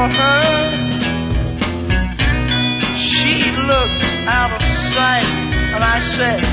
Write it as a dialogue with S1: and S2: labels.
S1: saw her. She looked out of sight, and I said,